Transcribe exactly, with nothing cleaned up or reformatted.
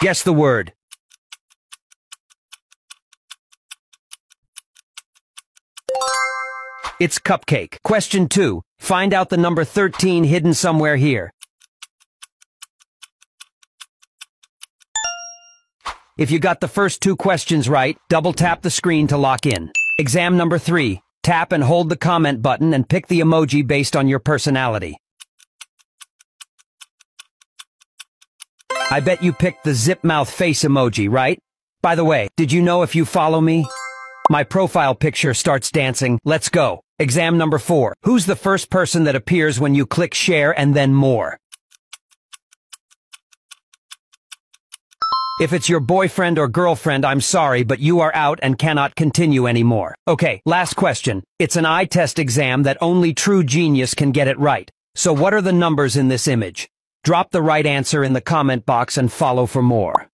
Guess the word. It's cupcake. Question two. Find out the number thirteen hidden somewhere here. If you got the first two questions right, double tap the screen to lock in. Exam number three. Tap and hold the comment button and pick the emoji based on your personality. I bet you picked the zip mouth face emoji, right? By the way, did you know if you follow me? My profile picture starts dancing. Let's go. Exam number four. Who's the first person that appears when you click share and then more? If it's your boyfriend or girlfriend, I'm sorry, but you are out and cannot continue anymore. Okay, last question. It's an eye test exam that only true genius can get it right. So what are the numbers in this image? Drop the right answer in the comment box and follow for more.